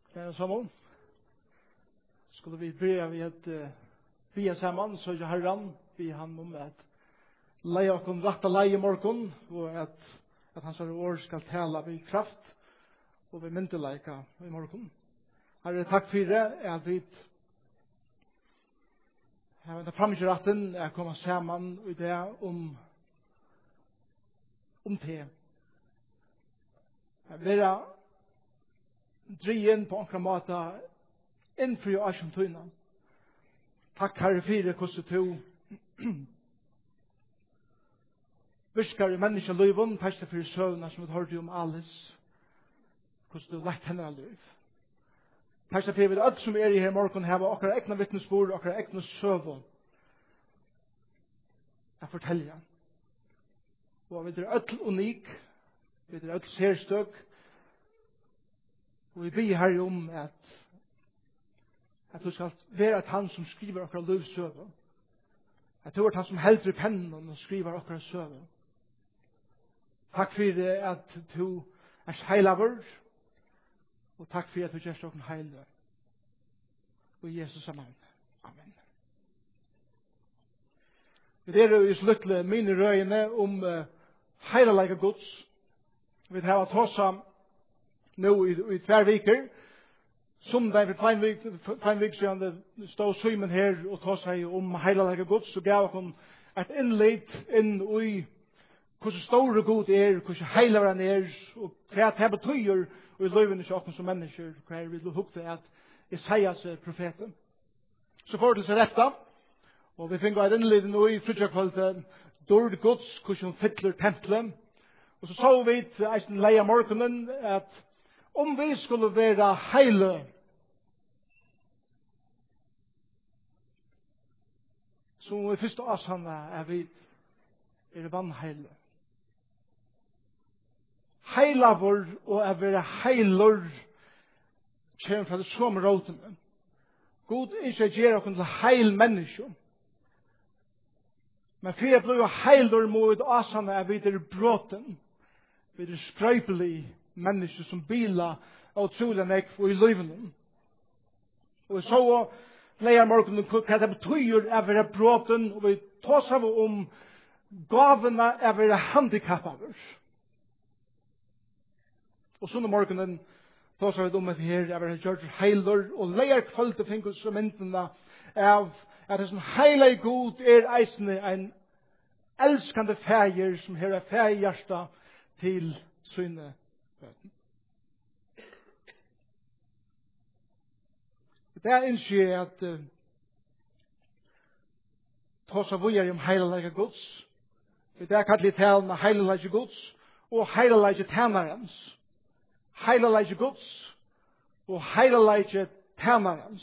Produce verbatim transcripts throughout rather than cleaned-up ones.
Eh, Samuel, skulle vi börja med att uh, bia samman så jag herran vi han om att leia oss rätta leie morgon och att att hans ord ska tala vid kraft och vid mynteleika i morgon. Herre, takk for det at vi har ventet frem i retten at komme sammen i det om om te. At være drien på enkla måte innfri og asjentøyna. Takk Herre for det hvordan du viskar i menneskeløyven, takk for søvnene som vi hørte om alles, hvordan du lagt henne av liv. Takk for det alt som er i her morgen her, og akkurat egna vittnesbord, akkurat egna søvn, jeg forteller. Og vi er alt unik, vi er alt særstøk, og vi ber her om at at du skal være at han som skriver akkurat livsøvn, at du er han som helder i pennen og skriver akkurat søvn. Takk for at du er heilavur, og takk for at du gjør sånn heile. Og i Jesus navn. Amen. Vi er jo i sluttle mine røyene om uh, heilelega Guds. Vi har tåsa nå i, i tver viker. Som det for fein vik siden det stod Simon her og tåsa om heilelega Guds, så gav han et innlitt inn i hvordan store Gud er, hvordan heiler han er, og hva det betyr og i løyvene til oss som mennesker, hva vi vil hukte at Isaias er profeten. Så får det seg retta, og vi finner et innlitt nå i frutjakvalget, dårlig Guds, hvordan fytler tempelen. Og så så vi til eisen leia morgenen at om vi skulle være heile, så må vi først oss han er vi er vannheile. Heilavur og er være heilur kommer fra det samme råtene. God ikke gjør oss til heil menneske. Men for jeg blir heilur mot oss han er vi er bråten. Vi er skrøypelig mennesker som biler og trolig nek og i løyvene. Og så leier morgenen hva det betyr å være bråten, og vi tar seg om gavene å være handikappede. Og så når morgenen tar seg om at her er være gjort heiler, og leier kvalitet finkelstramentene av at det som heilig god er eisende en elskende feir som her er feirhjertet til syne bøten. Det er innskjer at uh, ta seg vujer om heilige Guds. Det er kallet talen med heilige Guds og heilige tænarens. Heilige Guds og heilige tænarens.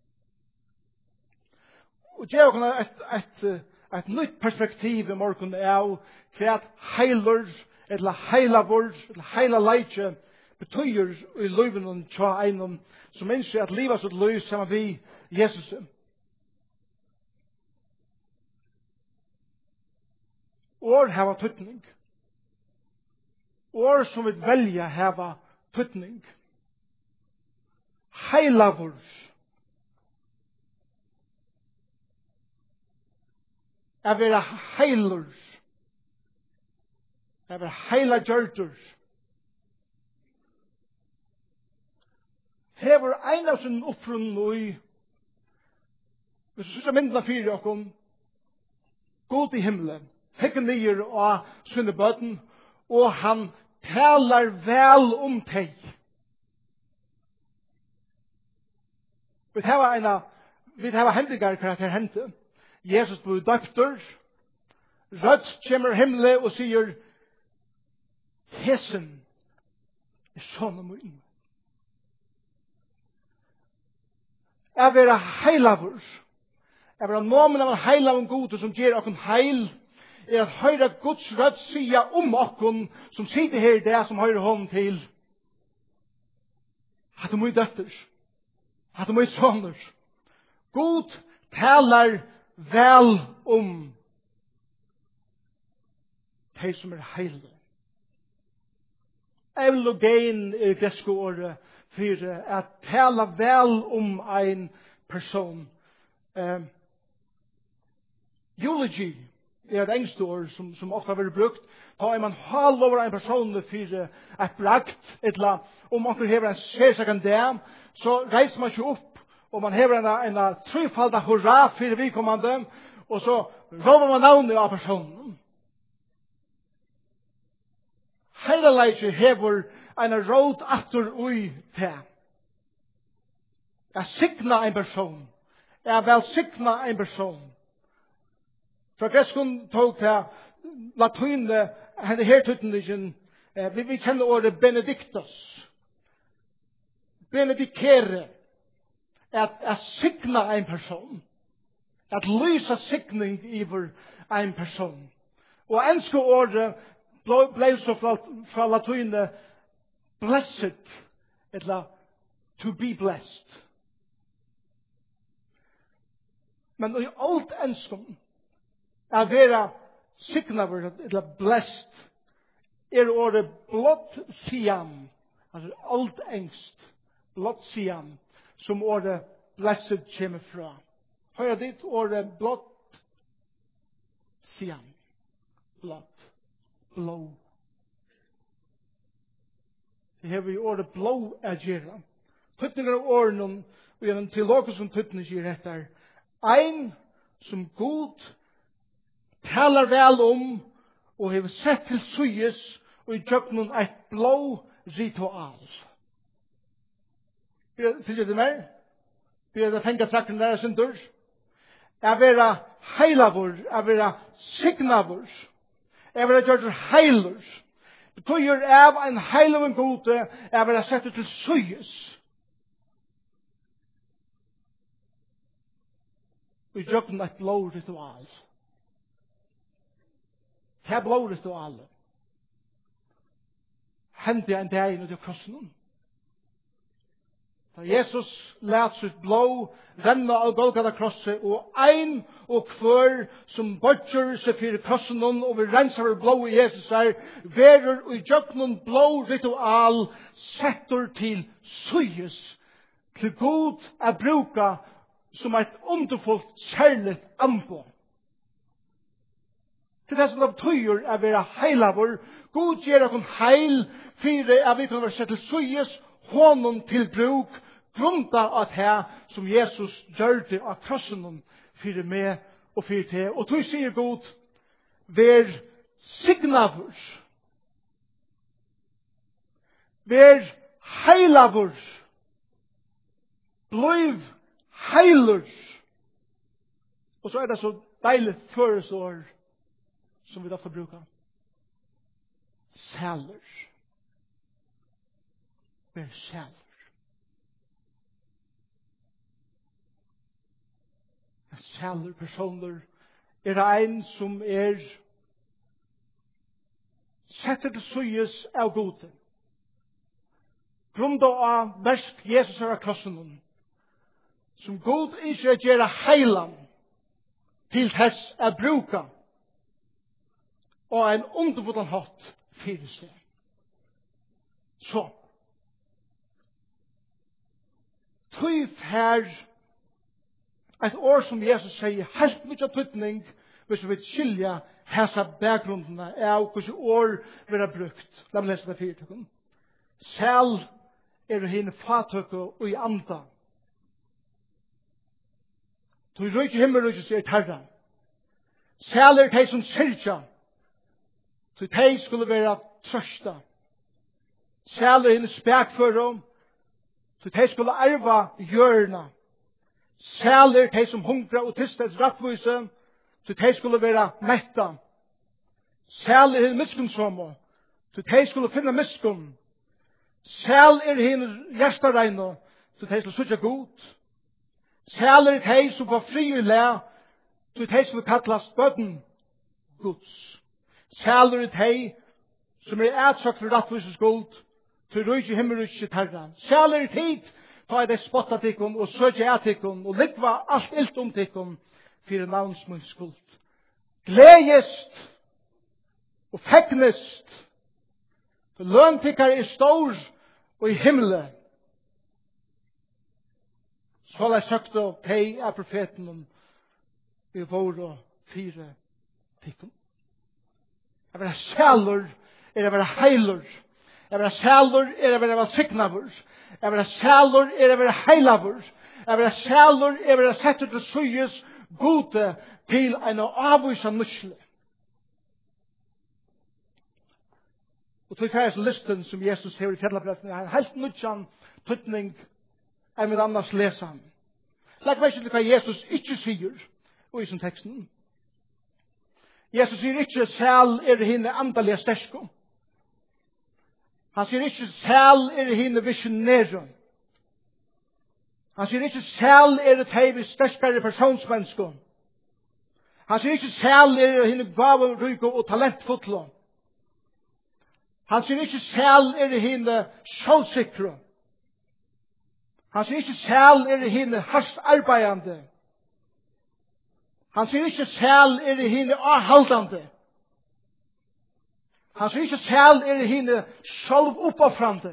Og det er jo et, et, et nytt perspektiv i morgen av hva heiler eller heilavur eller heilelige betyr i løyven og tja einom som innskjer at livet sitt løy sammen vi Jesus. År heva tøtning. År som vi velja heva tøtning. Heilavur. Er vera heilur. Er vera heila gjørtur. Hever ein av sin offrun i hvis du synes myndene fyrir okkom god i himmelen hekken nyer av sinne bøten og han talar vel om teg. Vi har en vi har hendigar karakter hente. Jesus blir døpter. Rødt kommer himmelen og sier hesen er sånn om inn. Er vera heilavur. Er vera nomen av en heilavun gode som gjør okken heil. Er at høyre Guds rødt sia om okken som sitter her det som høyre hånd til. At du må døtter. At du må sønner. God talar vel om de som er heile. eulogein er greske året for at tala vel om en person. Uh, eulogy er et engst ord som, som ofte har vært brukt. Da er man halv over en person for et brakt, etla, om man hever en særsaken der, så reiser man ikke opp, og man hever en, en trefalda hurra for vidkommende, og så råber man navnet av personen. Heileleitje hever en råd atter ui til. Jeg signa en person. Jeg velsigna en person. Fra greskun tog til latinne, henne her tøytningen, vi, vi kjenner ordet benedictus. Benedikere. At, at signa en person. At lysa signing iver en person. Og enske ordet ble så fra, fra latinne blessed, eller to be blessed. Men i alt enskom er vera signaver, eller blessed, er ordet blott siam, altså alt engst, blott siam, som ordet blessed kommer fra. Høyre dit ordet blott siam, blott, blå. Det har vi ordet blå agera. Tøtninger av årene, og gjennom teologer som tøtninger sier etter, ein som god talar vel om og har sett til suyes og i djøknen et blå ritual. Fylgjer det mer? Blir det fengt trakken der sin dør? Er vera heilavur, er vera signavur, er vera gjør heilur. Betyr av en heilavun gode er vera sett til suyes. Vi djøknen et blå ritual. Det er blå ritual. Hendte en dag inn til krossen. Da Jesus lät sitt blå renna av Golgata krosset, og ein og hver som bodger seg for krossen og vi renser blå i Jesus er, verer og i djøknen blå ritual setter til suyes, til god er bruka som et underfullt kjærligt anpå. Til det som det betyr er være heilavur, god gjør at hun heil, fire er vi kan være sett til suyes, honom til bruk, grunta av det som Jesus gjør det av krossen fire med og fire til. Og tog sier god, vær signavur, vær heilavur, bliv heilur. Og så er det så deilig føresår som vi ofte bruker. Sæler. Vær sæler. Sæler personer er ein som er setter til suyes av gode. Grunda av versk Jesus er av krossen som god ikke er gjøre heilan til tess er bruka og en underfotan hatt fyrir seg. Så tøyf her et år som Jesus sier helt mye tøytning hvis vi vil skilja hessa bakgrunnene av hvordan år vil ha brukt. La meg lese det fyrtøkken. Sæl er henne fatøkke og i anda. Du røyk i himmel røyk sier terra. Sæl er de som syrja. Så de skulle være trøsta. Sæl er henne spekfører. Så de skulle arva hjørna. Sæl er de som hungra og tista et rattvise. Så de skulle være metta. Sæl er henne miskunnsomme. Så de skulle finne miskunn. Sæl er henne hjertareino. Så de skulle sutja god. Sæl er de som var fri i læ. Så de skulle kallast bøtten Guds. Sæl er de som er ætsagt for rattvises skuld. Til rujt i himmelrujt i terran. Sæl er tid ta de spotta tikkum og søkja etikkum og likva alt ilt om tikkum fyrir navnsmunns skuld. Gledest og fegnest For løntikkar er stor og i himmelen. Så har jeg søkt å pei av profeten om vi vår og fire tikkum. Jeg vil ha sjælur, er å være heilur. Jeg vil ha sjælur, er å være valsignavur. Jeg vil ha sjælur, er å være heilavur. Jeg vil ha sjælur, er å være sett ut til suyes gode til en avvisa nusle. Og tog færes listen som Jesus hever i fjallabrøtten er en helt nødjan tøtning enn med annars lesan. Legg meg ikke til hva Jesus ikke sier i sin teksten. Jesus sier ikke sæl er henne andalige stersko. Han sier ikke sæl er henne visionære. Han sier ikke sæl er det teg vi sterskare personsmennesko. Han sier ikke sæl er henne gaveryko og talentfotlo. Han sier ikke sæl er henne sjålsikro. Han sier ikke sæl er henne hardt arbeidande. Han sier ikke sæl er henne avhaldande. Han sier ikke sæl er henne sjálv oppoffrande.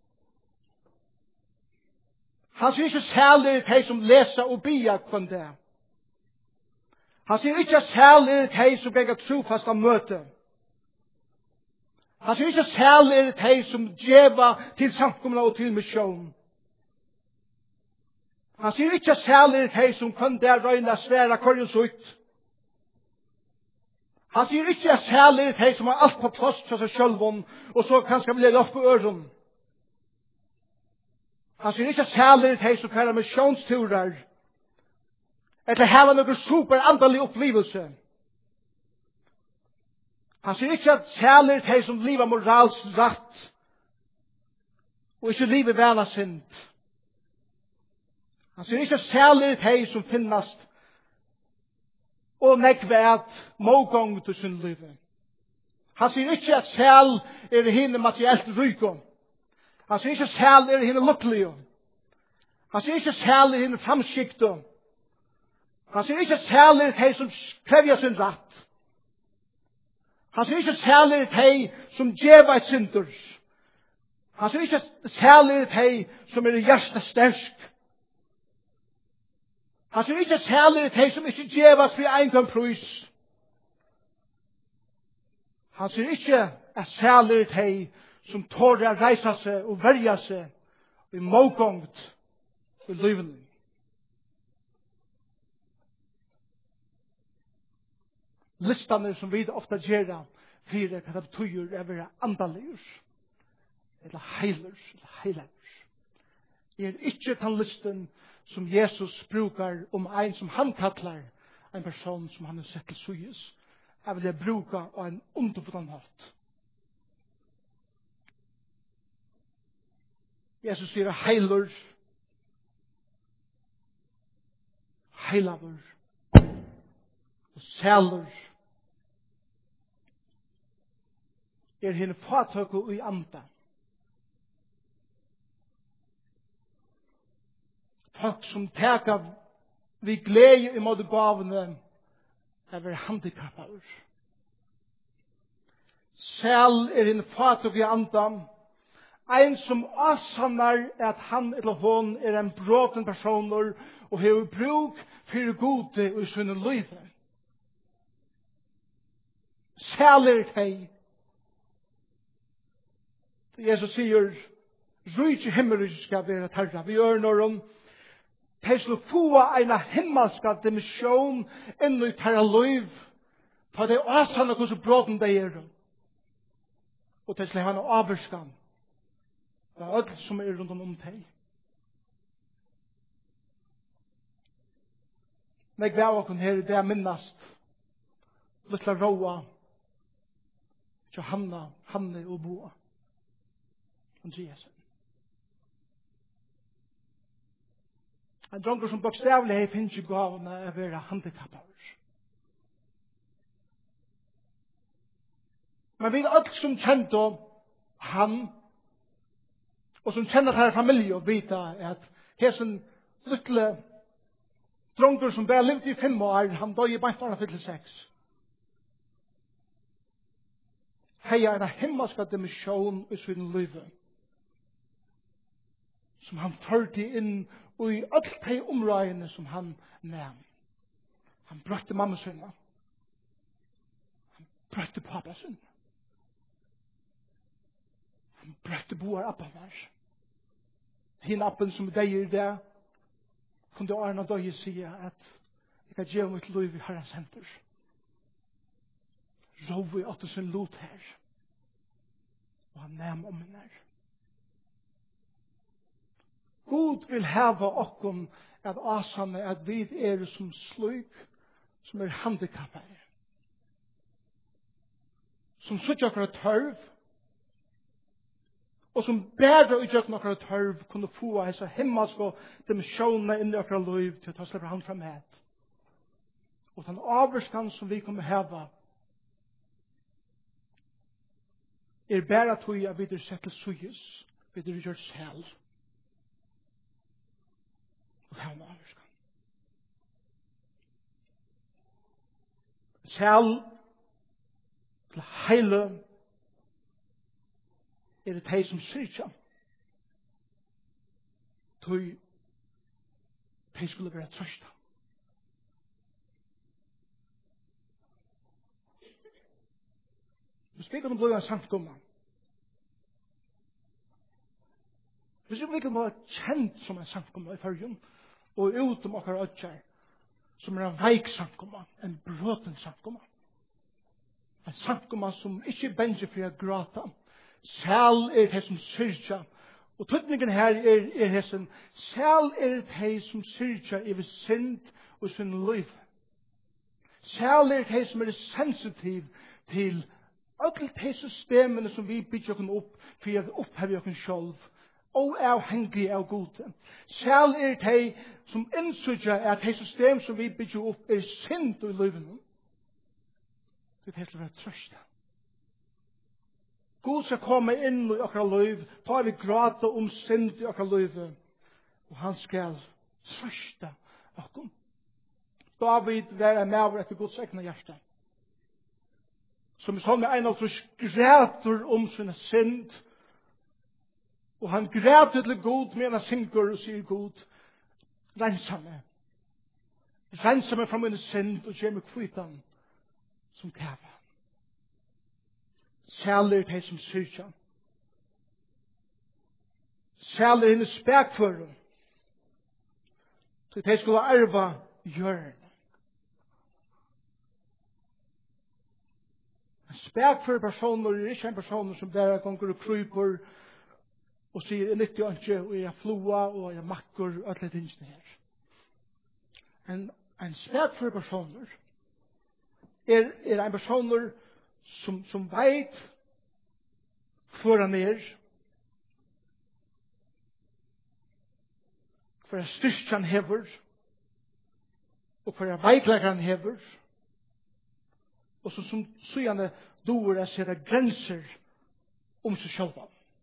Han sier ikke sæl er de som leser og bia kvann det. Han sier ikke sæl er de som ganger trofast av møte. Han sier ikke sæl er de som djeva til samkomna og til misjon. Han sier ikke sæl er de som kan der røyna sværa korjus ut. Han sier ikke sæl er de som har alt på plass til seg sjølvun og så kanskje blir opp på øren. Han sier ikke sæl er de som kværer misjonsturer eller hava noen super andalig opplevelse. Han sier ikke at sæl er de som lever moralsk rett og ikke lever vana sint. Han sier ikke sæl er de som finnast og nekvært mågång til sin livet. Han sier ikke at sæl er henne materiellt ryko. Han sier ikke sæl er henne lukkelig. Han sier ikke sæl er henne framskikto. Han sier ikke sæl er de som krevja sin rett. Han sier ikke sæl er de som djeva et synders. Han sier ikke sæl er de som er hjertet stersk. Han sier ikke sæl er de som ikke djevas for egen prøys. Han sier ikke at sæl er de som tårer å reisa seg og verja seg i mågångt i livet. Listene som vi ofte gjør for hva det betyr er være andaligur eller heilers eller heilers. Det er ikke den listen som Jesus brukar om en som han kallar en person som han har sett til suyes. Jeg vil bruka av en underfunnen hatt. Jesus sier heiler, heilaver og sæler er henne fatøk i anda. Folk som teka vi glede i måte gavene er vi handikappade. Sæl er henne fatøk i anda. En som asannar at han eller hon er en bråten personer og har bruk for gode i sinne liv. Sæl er det. Jesus sier, rydde himmelig skal være tarra. Vi gjør når hun de skulle få en himmelska dimensjon inn i tarra liv for det asannar hvordan bråten de er. Og de skulle ha en avvarskan. Det er alt som er rundt om deg. Men jeg gav åkken her, det er minnast. Littla Roa, Johanna, Hanne og Boa. Og Jesus. En dronker som bokstavlig hei finnes i gavene er være handikappet. Men vi er alt som kjente han og som kjenner her familie og vita at hesen lytle dronker som bare levde i fem år, han døg i bare fylle seks. heia en himmelska dimension i sin liv. Som han førte inn og i alt de områdene som han nam. Han brøtte mamma sinna. Han brøtte pappa sinna. Han brøtte boar appa var. Hinn appen som deier det, kunde Arna døye sige at jeg kan gjøre mitt liv i Herrens henter. Rov i åtte sin lot her. Og han nam om henne her. God vil hava okkom at asane at vi er som slik som er handikappere. Som sutt okra tørv og som bærer ut okra okra tørv kunne få hessa himmelske dimensjoner inn i okra liv til å ta slipper han fram het. Og den avvarskan som vi kommer hava er bæra tog at vi er sett til suyes, vi er gjort selv. Og her med avvarskan. Selv til heile er det de som syrkja. Tog de skulle være trøsta. Hvis vi kan bli en samkomma, hvis vi kan bli kjent som en samkomma i fyrjun, og utom okkar ötjar, som er en veik samkomma, en bråten samkomma. En samkomma som ikke er bensje for å gråta. Sæl er det som syrja. Og tøtningen her er, er det som, sæl er det som syrja i ved synd og sin liv. Sæl er det som er sensitiv til alle de systemene som vi bygger oss opp for å oppheve oss selv. Og avhengig av gode. Selv er det som innsøker at det system som vi bygger opp er synd i livet. Det er til å være trøst. God skal komme inn i okra liv, ta vi gråta om synd i okra liv, og han skal trøste okkom. David var en maver etter Guds egna hjerte. Som sånn med en av oss græter om sine synd, og han græter til Gud med en synger og sier Gud, rensa meg. Rensa meg fra mine synd og gjør meg kvitan som kæva. Sæler det som syrkja. Sæler henne spekfører. Så de skulle arva hjørn. Spekfører personer er ikke en person som der gonger og kryper og sier, jeg nytter jo ikke, og jeg floa, og jeg makker, og alle tingene her. En, en spekfører personer er, er en personer som, som vet hvor han er, hvor jeg styrker han hever, og hvor jeg veiklegger han hever, og så som syane doer jeg ser grenser om seg selv.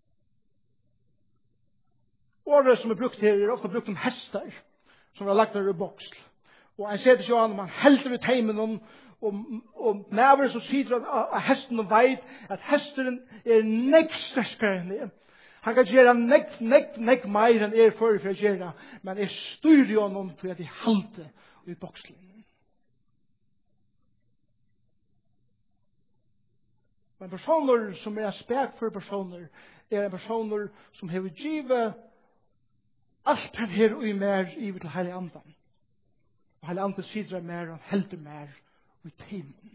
Året som er brukt her er ofte brukt om hester, som er lagt der i boksel. Og jeg ser det ikke an, man helter ut heimen om, og, og næver så sier at hesten og veit at hesteren er nekk sterskere enn det. Han kan gjøre nekk, nekk, nekk mer enn er for å gjøre, men jeg styrer jo noen for at jeg halte i bokselen. Men personer som er spek for personer, er en personer som har givet alt han her og i mer i til heilig andan. Og heilig andan sider mer og helder mer og i timen.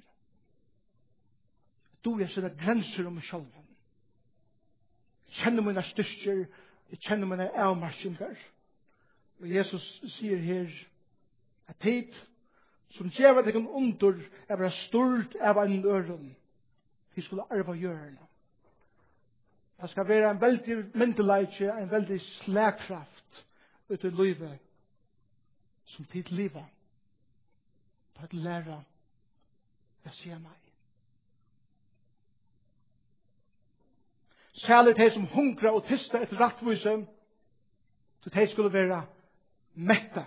Du er sånne grenser om meg selv. Jeg kjenner mine styrker, jeg kjenner mine avmarskinger. Og Jesus sier her at tid som gjør at jeg kan under er bare stort av en øren. Vi skulle arva hjørne. Det skal være en veldig myndeleitje, en veldig slagkraft ut i livet som tid livet. For å lære å si nei. Særlig de som hungrer og tyster etter rattvise, så de skulle være mette.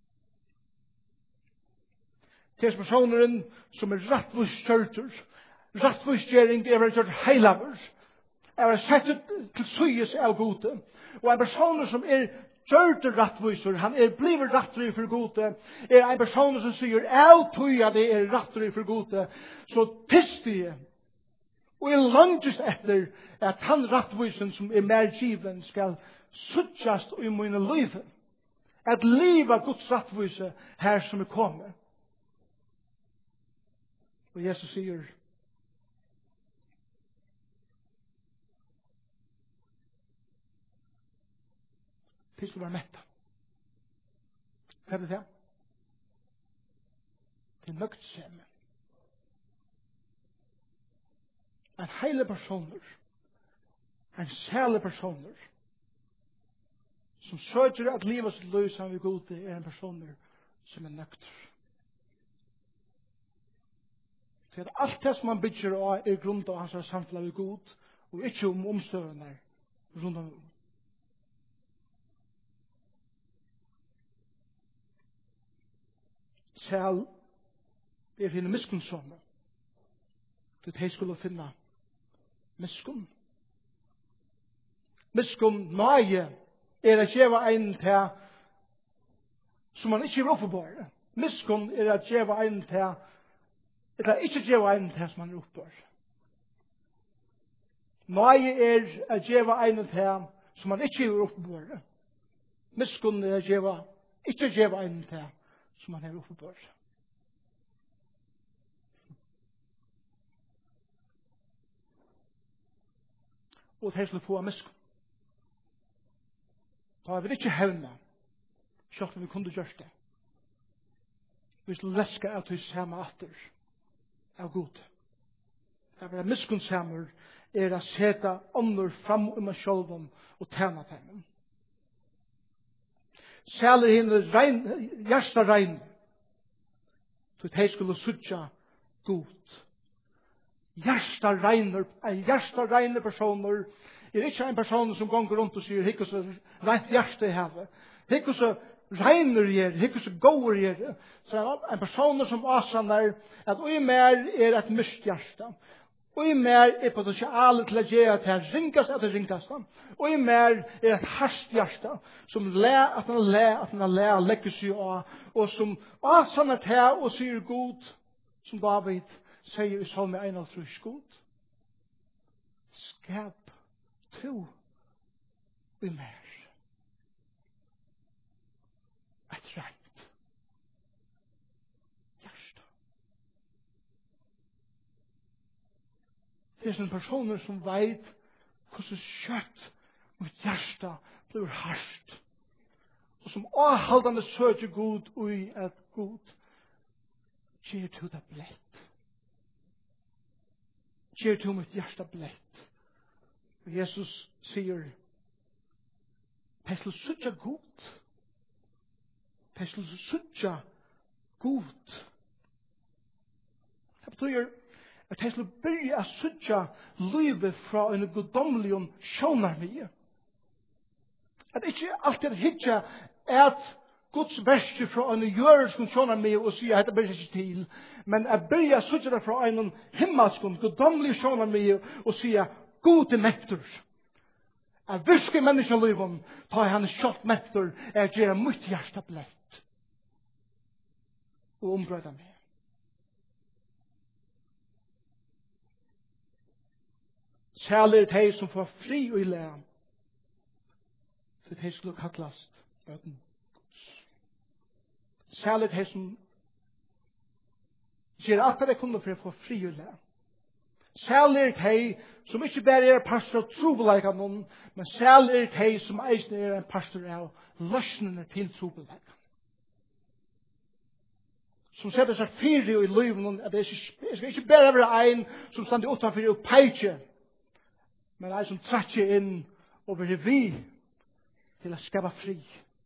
Til personen som er rattvist kjørter, rattvisgjering er gjort heilavur. Er var sett til syes av gode. Og en person som er gjort rattvisor, han er blivet rattrig for gode, er en person som sier, av tog at det er rattrig for gode, så tistig og er langest etter at han rattvisen som er mer given skal suttjast i mine liv. At liva Guds rattvise her som er kommet. Og Jesus sier, til skal være metta. Hva er det det? Til nøgtsemme. En heile personer, en sæle personer, som søker at livet sitt liv sammen med gode, er en personer som er nøgter. For at alt det som man bygger av er grunn av hans samfunn med god, og ikke om omstøvende rundt om. Sæl er henne miskunnsommer. Det de skulle finne miskunn. Miskunn nøye er at gjeva ein til som man ikke er oppebår. Miskunn er at gjeva ein til eller ikke gjeva ein til som man er oppebår. Nøye er at gjeva ein til som man ikke er oppebår. Miskunn er at gjeva ikke gjeva ein til som man er oppebår. Og det skulle få av miskunn. Da vil ikke hevne, selv om vi kunne gjøre det. Vi skulle leske av til samme atter av god. Det vil være miskunnsamer er å sette ånder fram om meg selv og tjene dem. Særlig henne hjersta regn, så de skulle suttje god. Hjersta regner, en hjersta regner personer, er ikke en person som gonger rundt og sier, hikker så rent hjerte i havet. Hikker så regner jeg, hikker så går jeg. Så er en person som asaner, at og i mer er et myst hjerte. Og i mer er potentialet til å gjøre til å ringast etter ringast. Og i mer er et harst hjerte, som le, at han le, at han le, legger seg av, og som asaner til og sier god, som David sier i Salme einogtrýss god. Skap to i mer. Et rent hjerte. Det er sånne personer som vet hvordan kjøtt mot hjerte blir hardt. Og som avhaldende søker god ui et god gjør til det blett. Gjør til mitt hjerte blett. Og Jesus sier, de skal søtja god. De skal søtja god. Det betyr at de skal begynne å søtja livet fra en goddomlig sjånarmie. At ikke alltid hitja at Guds verste fra en jøresk sjånarmie og sier at det blir ikke til, men at begynne å søtja det fra en himmelsk goddomlig sjånarmie og sier god til mekter. At virke menneskeliven tar han kjøtt mekter er å gjøre mitt hjerte blett. Og ombrøyde meg. Særlig er de som får fri og i læren. For de skulle kattlast bøten. Særlig er de som gjør alt det kunne for å få fri og i læren. Særlig er de som ikke bare er pastor av trobeleika noen, men særlig er de som eisne er en pastor av løsnene til trobeleika. Som setter seg fire i livet, at det skal ikke bare være en som stander utenfor og peitje, men en som trekker inn og vil vi til å skapa fri.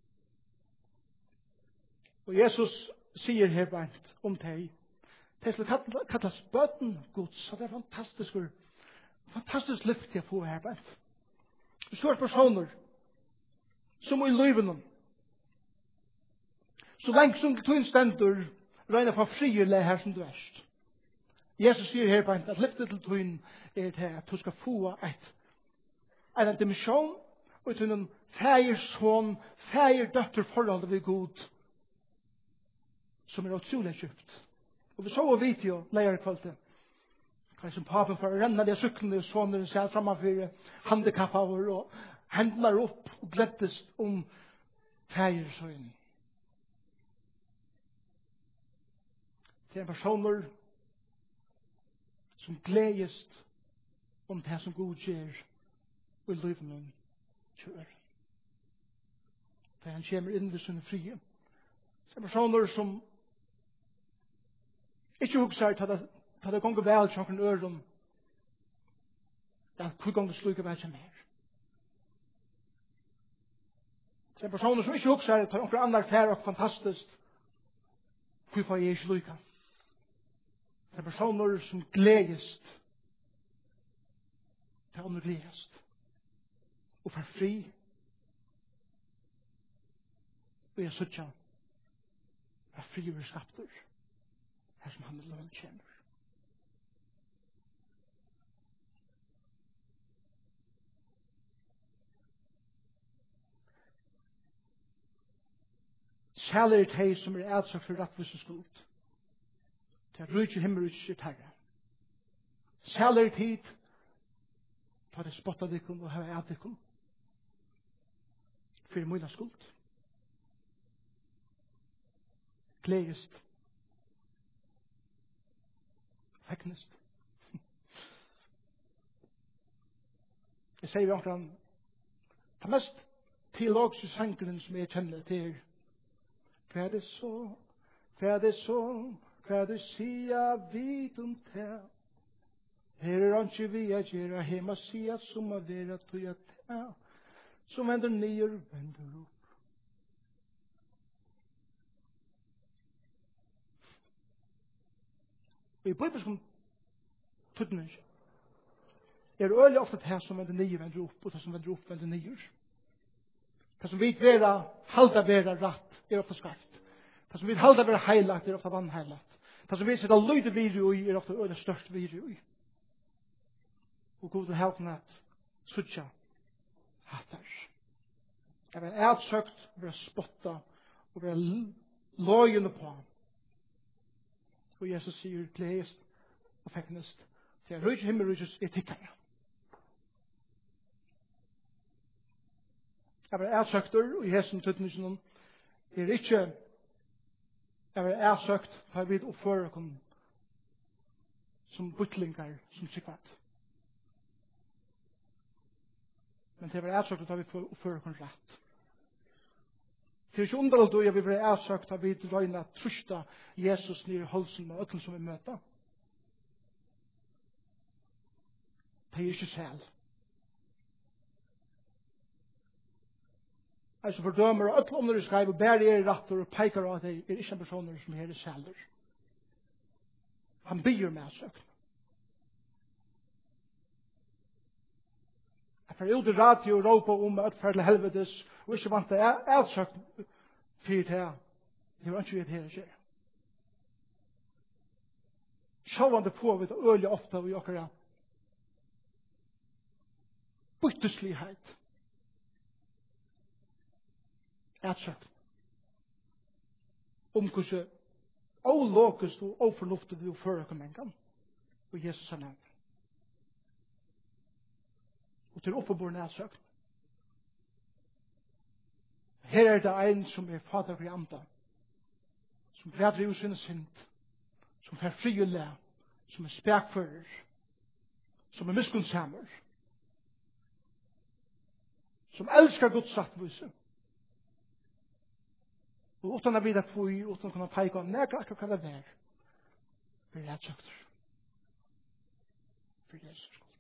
Og Jesus sier her beint om deg, det skal kallas bøten Guds, så det er fantastisk, fantastisk lyft til å få her beint. Det står personer som i livet, så lengt som du stendur, regner for friere her som du erst. Jesus sier her på en at lyftet til tøyen er til at du skal få et en dimension og til en fægir son, fægir døtter forholdet ved Gud som er utrolig kjøpt. Og vi så og vidt jo leier i kvalitet. Hva som papen for å renne de syklene og sånne seg fremmefyr handikapper og hendler opp og glettes om fægir søgn. Det er personer som gledest om det som Gud gjør og i livet kjør. Da han kommer inn ved sin frie. Det er personer som ikke husker til det, til det gonger vel til noen øren at hvor gonger sluker vel til mer. Det er personer som ikke husker til noen annen fær og fantastisk hvor får jeg ikke sluker. Det er personer som gledest til å gledest og for fri og jeg suttja at fri over skapter her som han lønn kjenner. Kjæler er de som er adsak for rettvis og skuld. Det er rydde himmelrydde terre. Kjæler er tid for det spotta dykkum og hava adykkum for mye skuld. Gledest. Fegnest. Jeg sier jo akkurat det mest teologiske sankeren som jeg kjenner til hva er det så hva er det så hva er det sier vidt om det her er han ikke vi er gjerne hjemme sier som er vera tog at det som vender nyer vender opp. I bibelsk tydning er det øyelig ofte det som vender nyer vender opp og det som vender opp vender nyer. Det som vi vera halda vera rett er ofte skarpt. Det som vi halda vera heilagt er ofte vannheilagt. Det som vi setter lyde virre i er ofte øyelig størst virre i. Og god til helpen at suttja hattar. Jeg vil ætsøkt, vil spotta og vil løgjende på. Og Jesus sier gledest og fegnest til at rydde himmelryddes er tikkere. Jeg vil ætsøkter og i hessen tøtningen er ikke jeg vil ætsøkt ta vid og føre kom som bytlingar som sikvat. Men det var ætsøkt at vi får føre kom rett. Det er ikke underligt at vi blir ætsøkt at vi drøyner trusta Jesus nere i halsen med økken som vi møter. Det er ikke selv. Altså fordømer og økken om dere skriver bare er retter og peker at det er ikke personer som er seler. Han byr med ætsøkt. Jeg får ut i radio og råpa om at for til helvetes og ikke vant det er ætsøkt fyrir det det var ikke vi her skjer. Sjåvande på vi det øyelig ofte og vi okkara bytteslighet ætsøkt om hvordan ålåkest og åfornuftet vi fører kommengan og Jesus har nevnt. Og til oppebordende ætsøkt. Her er det en som er fader i anda, som græder i sin synd, som fer fri og læ, som er spekfører, som er miskunnsammer, som elskar Guds sattvise. Og utan å vite kvui, utan å kunne peika om nekka akkur kan det være, blir det ætsøkter. For Jesus skuld.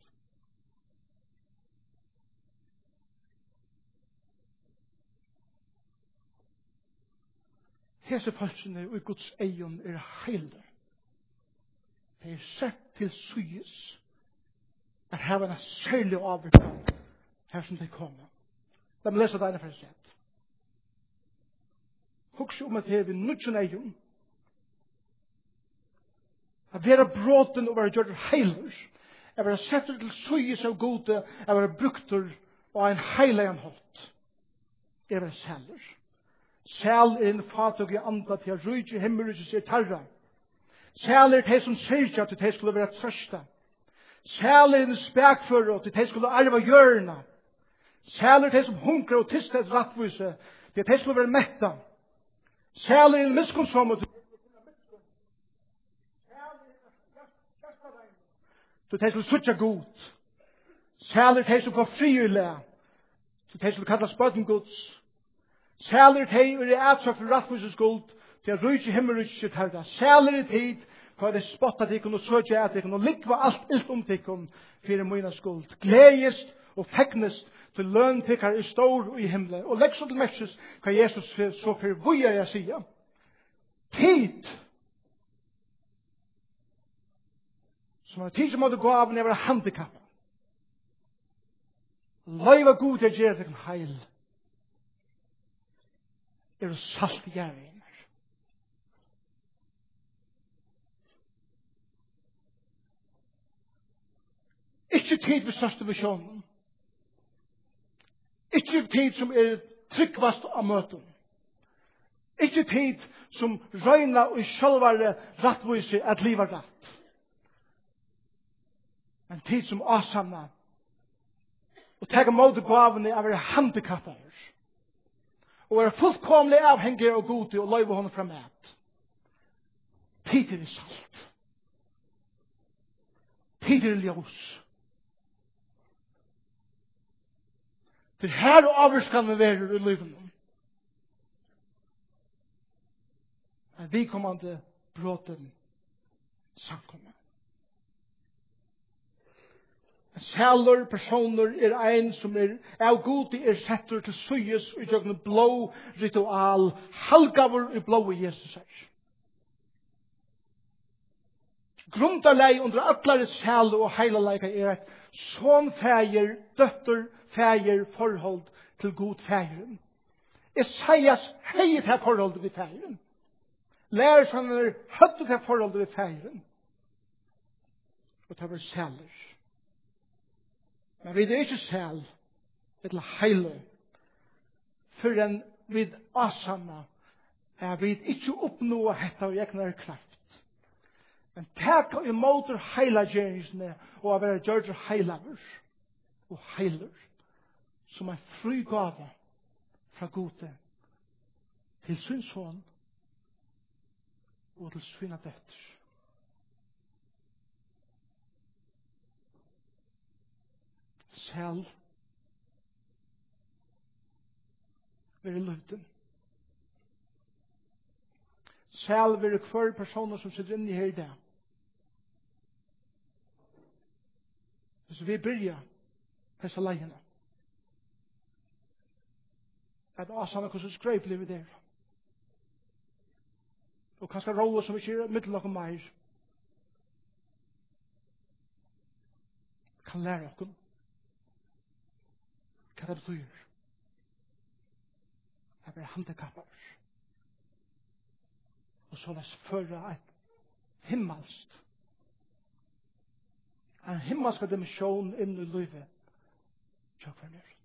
Hese falskene og i Guds eion er heile. Det er sett til syes at her var en særlig avvirkning her som det kommer. La meg lese denne for sett. Husk om at her vi nødgen eion At være bråten og være gjort heiler. At være setter til søyes av gode. At være brukter og en heilig anholdt. Er være sæler. Sæl er en fatug i anda til at rydde himmelryses er tarra. Sæl er de som syrja til de skulle være trøsta. Sæl er en spekfører til de skulle arva hjørna. Sæl er de som hunkrer og tista et rattvise til de skulle være metta. Sæl er en miskonsom til til de skulle sutja god. Sæl er de som får fri i le til de skulle kallas bøtten gods. Sæler teg og er atsak for rattvises skuld til at rydde himmelryds sitt herda. Sæler tid for at det spotta tikkun og søkja at tikkun og likva alt ilt om tikkun fyrir møyna skuld. Gledest og fegnest til løn tikkar er stor i himmelen. Og legg så til merkes hva Jesus så fyrir vujar jeg sier. Tid som er tid som måtte gå av når jeg var handikappet. Løyva god jeg gjer tikkun heil. Er det salt i gjerningen. Ikke tid for største visjonen. Ikke tid som er tryggvast av møten. Ikke tid som røyna og sjølvare rattvise at livet rett. Men tid som asamna og tega måte gavene av å være handikappet. Og er fullkomlig avhengig av gode og løyve honom frem et. Tid er salt. Tid er ljós. Til her og avvurskan vi være i livet. Men vi kommande bråten samkommer. Sæler, personer er ein som er av god er setter til søyes og gjør blå ritual, halgavur i blå i Jesus her. Grundarlei under atlare sæle og heilaleika er et sånn fæger, døtter fæger forhold til god fægeren. Esaias heier til forholdet ved fægeren. Lærersannere høtte til forholdet ved fægeren. Og det var sæler. Men vi er ikke sæl, eller heile, for en vid asanna, er vi ikke oppnå hetta og egnar kraft. Men takk i måter heila gjerningsne, og av være gjør heilaver, og heiler, som er fri gave fra gode, til sin son, og til sina døtter. Sæl vil i løyden. Sæl vil i hver personer som sitter inne her i dag. Hvis vi byrja disse leiene, at asan er hvordan skrøy blir vi der. Og kanskje råd som vi sier mittel noe meir kan lære oss hva det betyr. Jeg blir handikappet. Og så les føre et himmelsk. En himmelsk dimensjon inn i livet. Takk for det.